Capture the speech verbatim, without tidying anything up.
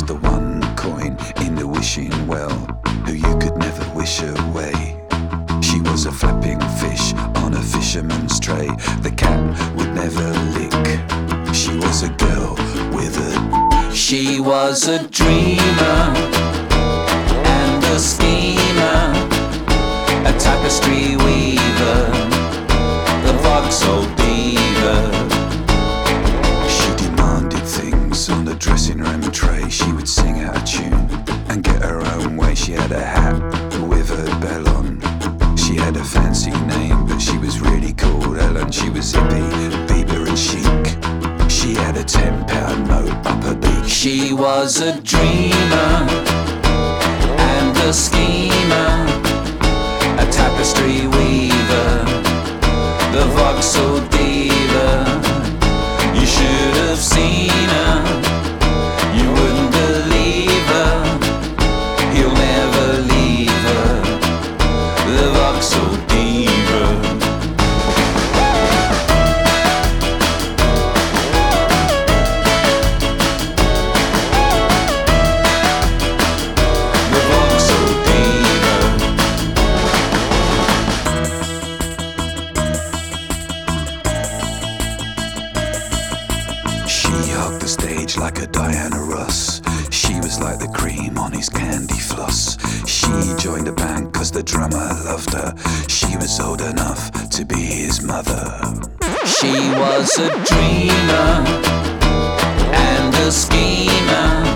the one coin in the wishing well, who you could never wish away. She was a flapping fish on a fisherman's tray the cat would never lick. She was a girl with a... She was a dreamer and a schemer, a tapestry weaver, the vauxhall diva. She demanded things on the dressing room tray. She would sing out a tune and get her own way. She had a hat with a bell on. She had a fancy name, but she was really called Ellen. She was hippie, Bieber and chic. She had a ten pound note up her beak. She was a dreamer and a schemer, a tapestry weaver, the vauxhall diva. You should have seen her, you wouldn't believe her. He'll never leave her, the vauxhall diva. The vauxhall diva. She hugged the stage like a Diana Ross. She was like the cream on his candy floss. She joined a band cause the drummer loved her. She was old enough to be his mother. She was a dreamer and a schemer,